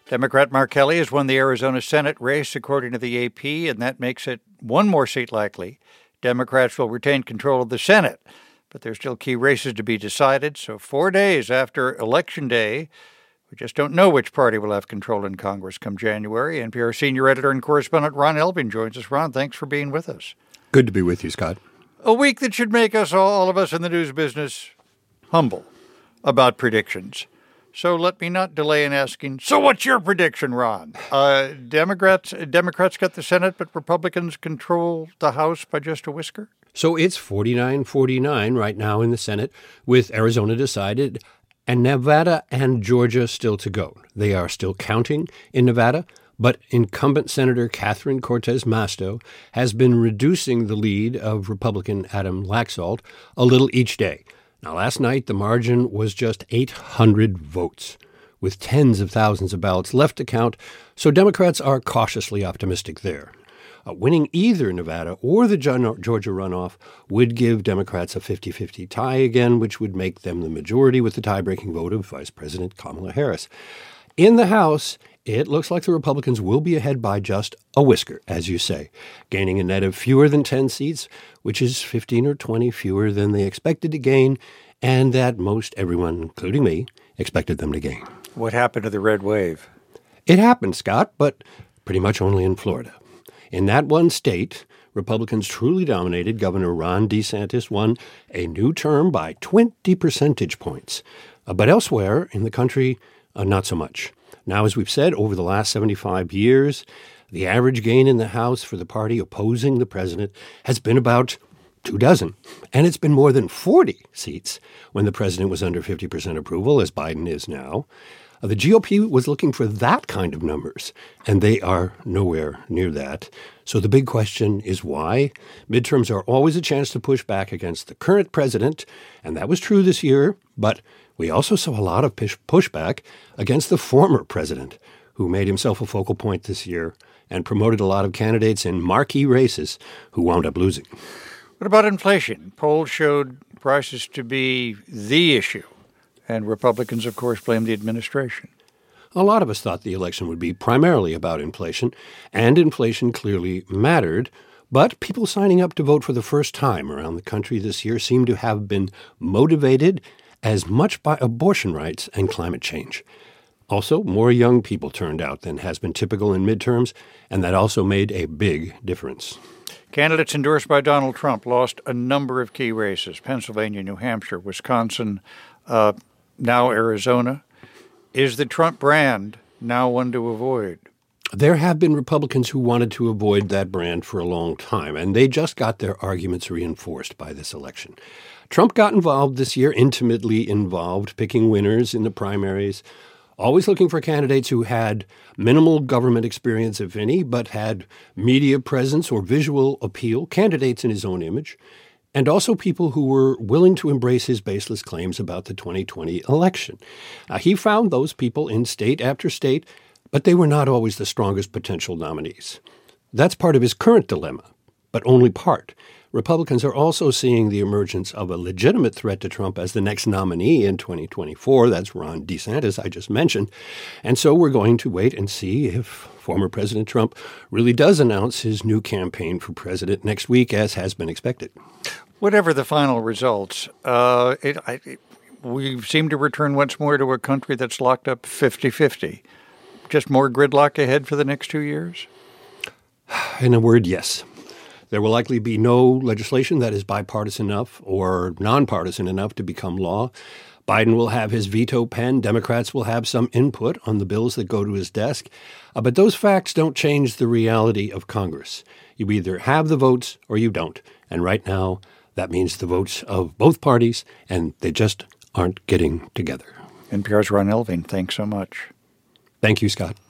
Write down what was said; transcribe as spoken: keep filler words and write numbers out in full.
Democrat Mark Kelly has won the Arizona Senate race, according to the A P, and that makes it one more seat likely. Democrats will retain control of the Senate, but there's still key races to be decided. So four days after Election Day, we just don't know which party will have control in Congress come January. N P R senior editor and correspondent Ron Elving joins us. Ron, thanks for being with us. Good to be with you, Scott. A week that should make us, all, all of us in the news business, humble about predictions. So let me not delay in asking, so what's your prediction, Ron? Uh, Democrats Democrats got the Senate, but Republicans control the House by just a whisker? So it's forty-nine forty-nine right now in the Senate, with Arizona decided, and Nevada and Georgia still to go. They are still counting in Nevada, but incumbent Senator Catherine Cortez Masto has been reducing the lead of Republican Adam Laxalt a little each day. Now, last night, the margin was just eight hundred votes, with tens of thousands of ballots left to count, so Democrats are cautiously optimistic there. Uh, winning either Nevada or the Georgia runoff would give Democrats a fifty-fifty tie again, which would make them the majority with the tie-breaking vote of Vice President Kamala Harris. In the House, it looks like the Republicans will be ahead by just a whisker, as you say, gaining a net of fewer than ten seats, which is fifteen or twenty fewer than they expected to gain, and that most everyone, including me, expected them to gain. What happened to the red wave? It happened, Scott, but pretty much only in Florida. In that one state, Republicans truly dominated. Governor Ron DeSantis won a new term by twenty percentage points. Uh, but elsewhere in the country, uh, not so much. Now, as we've said, over the last seventy-five years, the average gain in the House for the party opposing the president has been about two dozen. And it's been more than forty seats when the president was under fifty percent approval, as Biden is now. Uh, the G O P was looking for that kind of numbers, and they are nowhere near that. So the big question is why? Midterms are always a chance to push back against the current president, and that was true this year, but we also saw a lot of push- pushback against the former president, who made himself a focal point this year and promoted a lot of candidates in marquee races who wound up losing. What about inflation? Polls showed prices to be the issue, and Republicans, of course, blame the administration. A lot of us thought the election would be primarily about inflation, and inflation clearly mattered. But people signing up to vote for the first time around the country this year seem to have been motivated as much by abortion rights and climate change. Also, more young people turned out than has been typical in midterms, and that also made a big difference. Candidates endorsed by Donald Trump lost a number of key races: Pennsylvania, New Hampshire, Wisconsin, uh, now Arizona. Is the Trump brand now one to avoid? There have been Republicans who wanted to avoid that brand for a long time, and they just got their arguments reinforced by this election. Trump got involved this year, intimately involved, picking winners in the primaries, always looking for candidates who had minimal government experience, if any, but had media presence or visual appeal, candidates in his own image, and also people who were willing to embrace his baseless claims about the twenty twenty election. Uh, he found those people in state after state, but they were not always the strongest potential nominees. That's part of his current dilemma, but only part. Republicans are also seeing the emergence of a legitimate threat to Trump as the next nominee in twenty twenty-four. That's Ron DeSantis, I just mentioned. And so we're going to wait and see if former President Trump really does announce his new campaign for president next week, as has been expected. Whatever the final results, uh, it, I, it, we seem to return once more to a country that's locked up fifty-fifty. Just more gridlock ahead for the next two years? In a word, yes. There will likely be no legislation that is bipartisan enough or nonpartisan enough to become law. Biden will have his veto pen. Democrats will have some input on the bills that go to his desk. Uh, but those facts don't change the reality of Congress. You either have the votes or you don't. And right now, that means the votes of both parties, and they just aren't getting together. N P R's Ron Elving, thanks so much. Thank you, Scott.